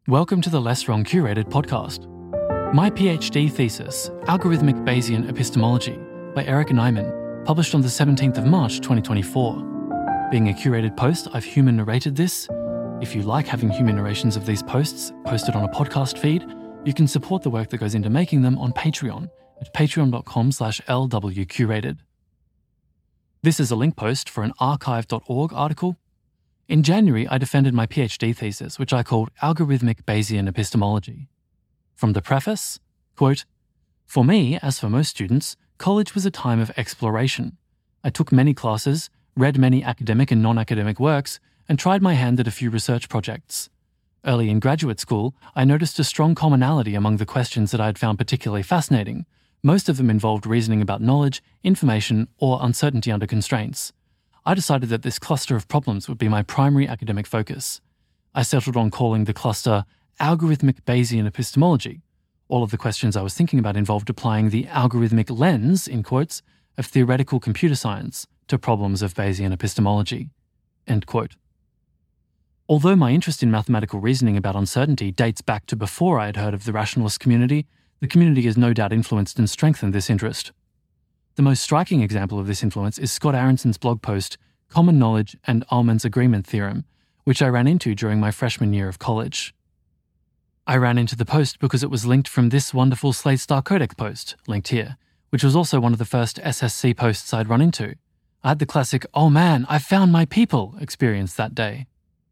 Welcome to the Less Wrong Curated podcast. My PhD thesis, Algorithmic Bayesian Epistemology, by Eric Nyman, published on the 17th of March 2024. Being a curated post, I've human narrated this. If you like having human narrations of these posts posted on a podcast feed, you can support the work that goes into making them on Patreon at patreon.com/lwcurated. This is a link post for an archive.org article. In January, I defended my PhD thesis, which I called Algorithmic Bayesian Epistemology. From the preface, quote, "For me, as for most students, college was a time of exploration. I took many classes, read many academic and non-academic works, and tried my hand at a few research projects. Early in graduate school, I noticed a strong commonality among the questions that I had found particularly fascinating. Most of them involved reasoning about knowledge, information, or uncertainty under constraints. I decided that this cluster of problems would be my primary academic focus. I settled on calling the cluster Algorithmic Bayesian Epistemology. All of the questions I was thinking about involved applying the algorithmic lens, in quotes, of theoretical computer science to problems of Bayesian epistemology." End quote. Although my interest in mathematical reasoning about uncertainty dates back to before I had heard of the rationalist community, the community has no doubt influenced and strengthened this interest. The most striking example of this influence is Scott Aronson's blog post, Common Knowledge and Ullmann's Agreement Theorem, which I ran into during my freshman year of college. I ran into the post because it was linked from this wonderful Slate Star Codex post, linked here, which was also one of the first SSC posts I'd run into. I had the classic, "Oh man, I found my people" experience that day.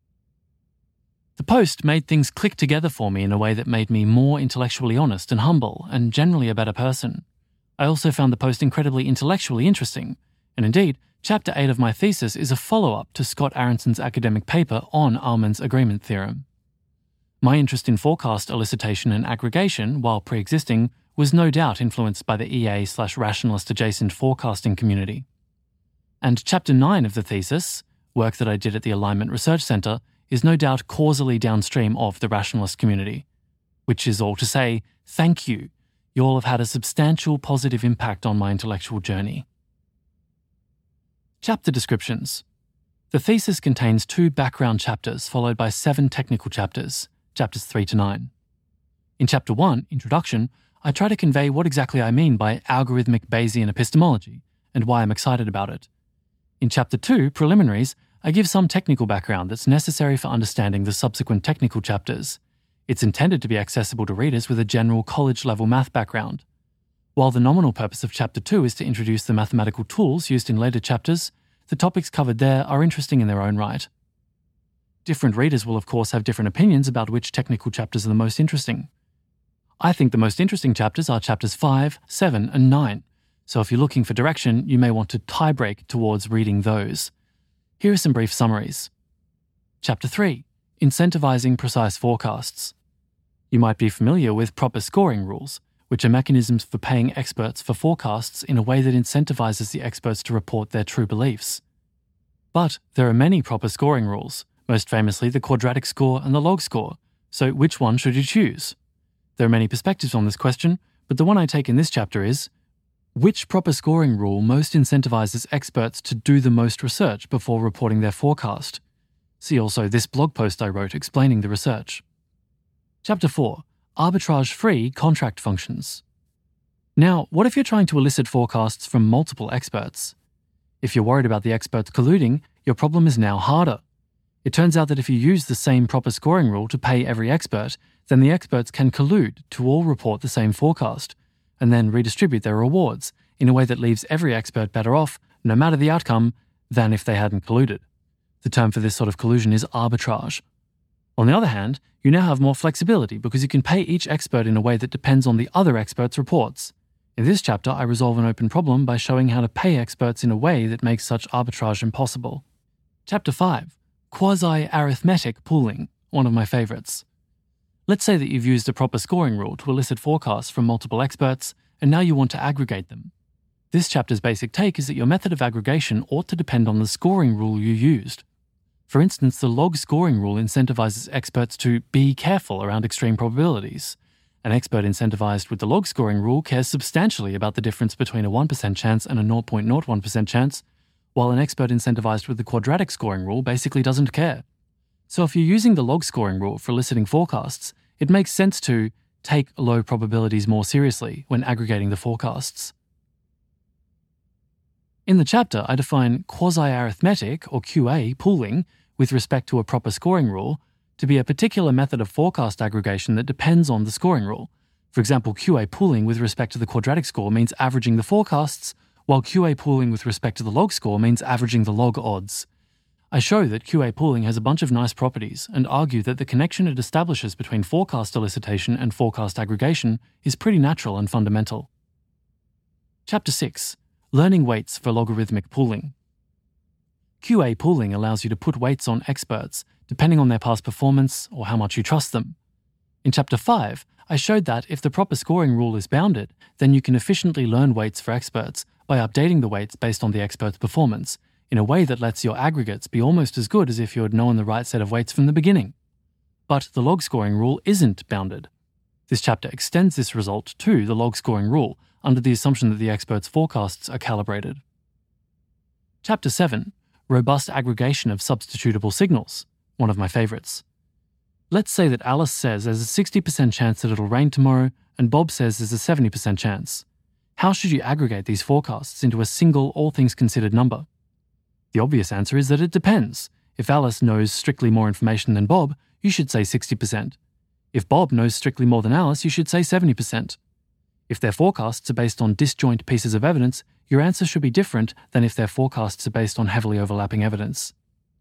The post made things click together for me in a way that made me more intellectually honest and humble, and generally a better person. I also found the post incredibly intellectually interesting, and indeed, Chapter 8 of my thesis is a follow-up to Scott Aronson's academic paper on Ullmann's Agreement Theorem. My interest in forecast elicitation and aggregation, while pre-existing, was no doubt influenced by the EA/rationalist adjacent forecasting community. And Chapter 9 of the thesis, work that I did at the Alignment Research Centre, is no doubt causally downstream of the rationalist community. Which is all to say, thank you. You all have had a substantial positive impact on my intellectual journey. Chapter descriptions. The thesis contains 2 background chapters followed by 7 technical chapters, chapters 3 to 9. In Chapter 1, Introduction, I try to convey what exactly I mean by algorithmic Bayesian epistemology and why I'm excited about it. In Chapter 2, Preliminaries, I give some technical background that's necessary for understanding the subsequent technical chapters. It's intended to be accessible to readers with a general college-level math background. While the nominal purpose of Chapter 2 is to introduce the mathematical tools used in later chapters, the topics covered there are interesting in their own right. Different readers will of course have different opinions about which technical chapters are the most interesting. I think the most interesting chapters are Chapters 5, 7, and 9, so if you're looking for direction, you may want to tie-break towards reading those. Here are some brief summaries. Chapter 3, Incentivizing Precise Forecasts. You might be familiar with proper scoring rules, which are mechanisms for paying experts for forecasts in a way that incentivizes the experts to report their true beliefs. But there are many proper scoring rules, most famously the quadratic score and the log score, so which one should you choose? There are many perspectives on this question, but the one I take in this chapter is, which proper scoring rule most incentivizes experts to do the most research before reporting their forecast? See also this blog post I wrote explaining the research. Chapter 4, Arbitrage-Free Contract Functions. Now, what if you're trying to elicit forecasts from multiple experts? If you're worried about the experts colluding, your problem is now harder. It turns out that if you use the same proper scoring rule to pay every expert, then the experts can collude to all report the same forecast, and then redistribute their rewards in a way that leaves every expert better off, no matter the outcome, than if they hadn't colluded. The term for this sort of collusion is arbitrage. On the other hand, you now have more flexibility because you can pay each expert in a way that depends on the other expert's reports. In this chapter, I resolve an open problem by showing how to pay experts in a way that makes such arbitrage impossible. Chapter 5, Quasi-Arithmetic Pooling, one of my favorites. Let's say that you've used a proper scoring rule to elicit forecasts from multiple experts, and now you want to aggregate them. This chapter's basic take is that your method of aggregation ought to depend on the scoring rule you used. For instance, the log scoring rule incentivizes experts to be careful around extreme probabilities. An expert incentivized with the log scoring rule cares substantially about the difference between a 1% chance and a 0.01% chance, while an expert incentivized with the quadratic scoring rule basically doesn't care. So if you're using the log scoring rule for eliciting forecasts, it makes sense to take low probabilities more seriously when aggregating the forecasts. In the chapter, I define quasi-arithmetic, or QA, pooling with respect to a proper scoring rule to be a particular method of forecast aggregation that depends on the scoring rule. For example, QA pooling with respect to the quadratic score means averaging the forecasts, while QA pooling with respect to the log score means averaging the log odds. I show that QA pooling has a bunch of nice properties and argue that the connection it establishes between forecast elicitation and forecast aggregation is pretty natural and fundamental. Chapter 6. Learning weights for logarithmic pooling. QA pooling allows you to put weights on experts, depending on their past performance or how much you trust them. In Chapter 5, I showed that if the proper scoring rule is bounded, then you can efficiently learn weights for experts by updating the weights based on the expert's performance, in a way that lets your aggregates be almost as good as if you had known the right set of weights from the beginning. But the log scoring rule isn't bounded. This chapter extends this result to the log scoring rule under the assumption that the expert's forecasts are calibrated. Chapter 7. Robust aggregation of substitutable signals, one of my favorites. Let's say that Alice says there's a 60% chance that it'll rain tomorrow and Bob says there's a 70% chance. How should you aggregate these forecasts into a single all things considered number? The obvious answer is that it depends. If Alice knows strictly more information than Bob, you should say 60%. If Bob knows strictly more than Alice, you should say 70%. If their forecasts are based on disjoint pieces of evidence, your answer should be different than if their forecasts are based on heavily overlapping evidence.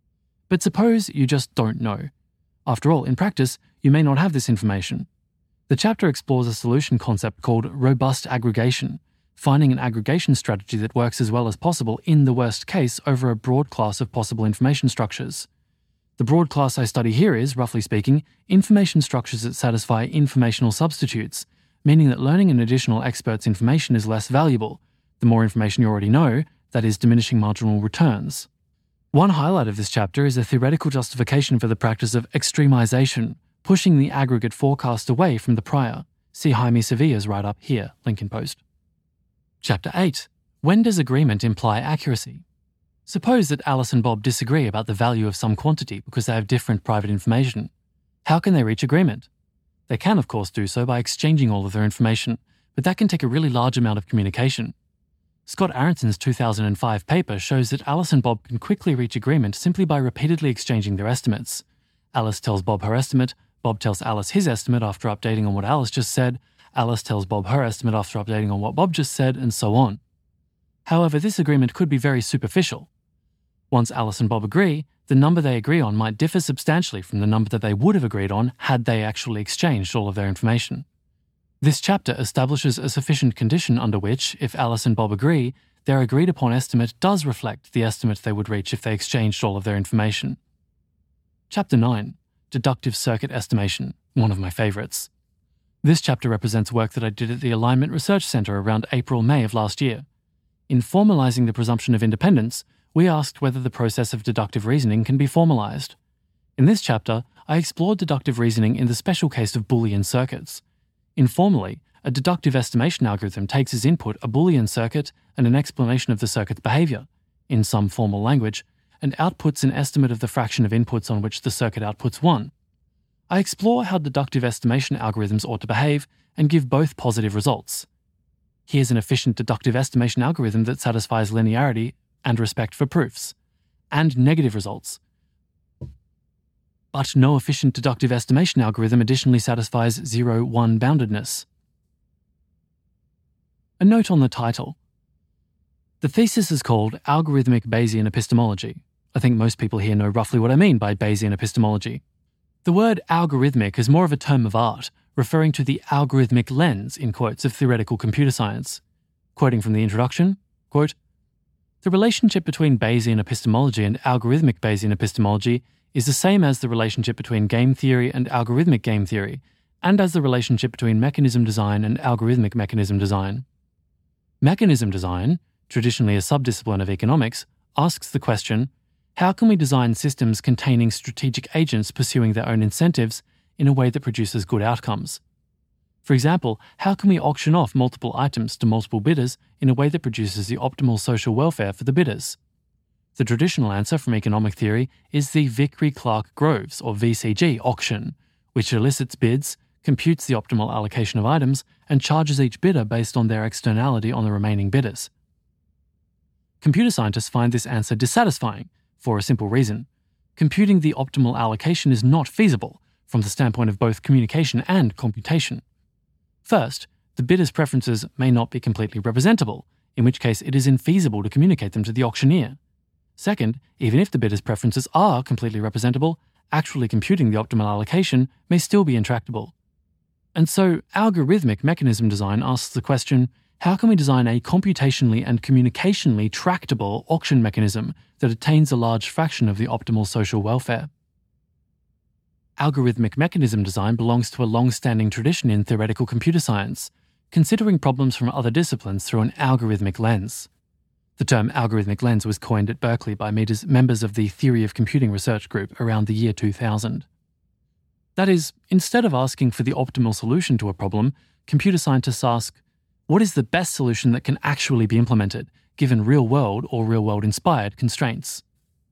But suppose you just don't know. After all, in practice, you may not have this information. The chapter explores a solution concept called robust aggregation, finding an aggregation strategy that works as well as possible in the worst case over a broad class of possible information structures. The broad class I study here is, roughly speaking, information structures that satisfy informational substitutes, meaning that learning an additional expert's information is less valuable. The more information you already know, that is diminishing marginal returns. One highlight of this chapter is a theoretical justification for the practice of extremization, pushing the aggregate forecast away from the prior. See Jaime Sevilla's write-up here, link in post. Chapter 8. When does agreement imply accuracy? Suppose that Alice and Bob disagree about the value of some quantity because they have different private information. How can they reach agreement? They can, of course, do so by exchanging all of their information, but that can take a really large amount of communication. Scott Aronson's 2005 paper shows that Alice and Bob can quickly reach agreement simply by repeatedly exchanging their estimates. Alice tells Bob her estimate, Bob tells Alice his estimate after updating on what Alice just said, Alice tells Bob her estimate after updating on what Bob just said, and so on. However, this agreement could be very superficial. Once Alice and Bob agree, the number they agree on might differ substantially from the number that they would have agreed on had they actually exchanged all of their information. This chapter establishes a sufficient condition under which, if Alice and Bob agree, their agreed-upon estimate does reflect the estimate they would reach if they exchanged all of their information. Chapter 9. Deductive circuit estimation, one of my favorites. This chapter represents work that I did at the Alignment Research Center around April-May of last year. In formalizing the presumption of independence, we asked whether the process of deductive reasoning can be formalized. In this chapter, I explored deductive reasoning in the special case of Boolean circuits. Informally, a deductive estimation algorithm takes as input a Boolean circuit and an explanation of the circuit's behavior, in some formal language, and outputs an estimate of the fraction of inputs on which the circuit outputs 1. I explore how deductive estimation algorithms ought to behave and give both positive results. Here's an efficient deductive estimation algorithm that satisfies linearity and respect for proofs, and negative results. But no efficient deductive estimation algorithm additionally satisfies 0-1 boundedness. A note on the title. The thesis is called Algorithmic Bayesian Epistemology. I think most people here know roughly what I mean by Bayesian epistemology. The word algorithmic is more of a term of art, referring to the algorithmic lens, in quotes, of theoretical computer science. Quoting from the introduction, quote, "The relationship between Bayesian epistemology and algorithmic Bayesian epistemology is the same as the relationship between game theory and algorithmic game theory, and as the relationship between mechanism design and algorithmic mechanism design. Mechanism design, traditionally a subdiscipline of economics, asks the question, how can we design systems containing strategic agents pursuing their own incentives in a way that produces good outcomes? For example, how can we auction off multiple items to multiple bidders in a way that produces the optimal social welfare for the bidders? The traditional answer from economic theory is the Vickrey-Clark-Groves, or VCG, auction, which elicits bids, computes the optimal allocation of items, and charges each bidder based on their externality on the remaining bidders. Computer scientists find this answer dissatisfying for a simple reason. Computing the optimal allocation is not feasible from the standpoint of both communication and computation. First, the bidder's preferences may not be completely representable, in which case it is infeasible to communicate them to the auctioneer. Second, even if the bidder's preferences are completely representable, actually computing the optimal allocation may still be intractable. And so, algorithmic mechanism design asks the question, how can we design a computationally and communicationally tractable auction mechanism that attains a large fraction of the optimal social welfare? Algorithmic mechanism design belongs to a long-standing tradition in theoretical computer science, considering problems from other disciplines through an algorithmic lens. The term algorithmic lens was coined at Berkeley by members of the Theory of Computing Research Group around the year 2000. That is, instead of asking for the optimal solution to a problem, computer scientists ask, what is the best solution that can actually be implemented, given real-world or real-world-inspired constraints?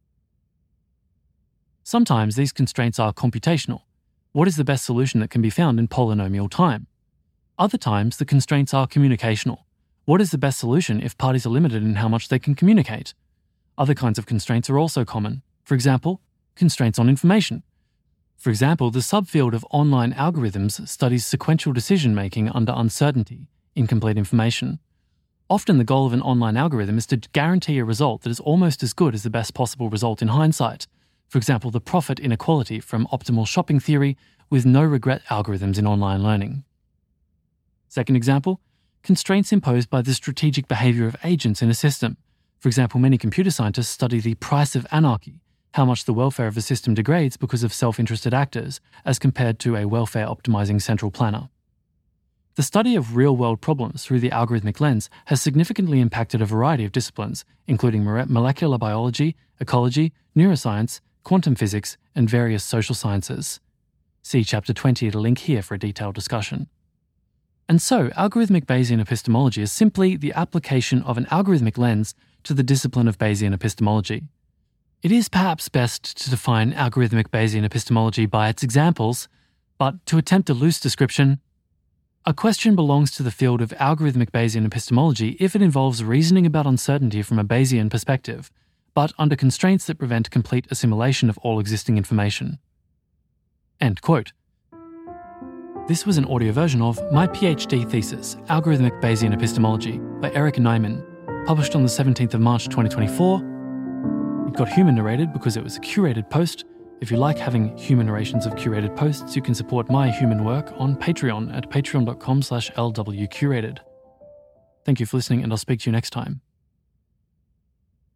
Sometimes these constraints are computational. What is the best solution that can be found in polynomial time? Other times, the constraints are communicational. What is the best solution if parties are limited in how much they can communicate? Other kinds of constraints are also common. For example, constraints on information. For example, the subfield of online algorithms studies sequential decision-making under uncertainty, incomplete information. Often the goal of an online algorithm is to guarantee a result that is almost as good as the best possible result in hindsight. For example, the profit inequality from optimal shopping theory with no-regret algorithms in online learning. Second example, constraints imposed by the strategic behavior of agents in a system. For example, many computer scientists study the price of anarchy, how much the welfare of a system degrades because of self-interested actors, as compared to a welfare-optimizing central planner. The study of real-world problems through the algorithmic lens has significantly impacted a variety of disciplines, including molecular biology, ecology, neuroscience, quantum physics, and various social sciences. See Chapter 20 at a link here for a detailed discussion. And so, algorithmic Bayesian epistemology is simply the application of an algorithmic lens to the discipline of Bayesian epistemology. It is perhaps best to define algorithmic Bayesian epistemology by its examples, but to attempt a loose description, a question belongs to the field of algorithmic Bayesian epistemology if it involves reasoning about uncertainty from a Bayesian perspective, but under constraints that prevent complete assimilation of all existing information. End quote. This was an audio version of My PhD Thesis, Algorithmic Bayesian Epistemology by Eric Nyman, published on the 17th of March 2024. It got human narrated because it was a curated post. If you like having human narrations of curated posts, you can support my human work on Patreon at patreon.com/lwcurated. Thank you for listening, and I'll speak to you next time.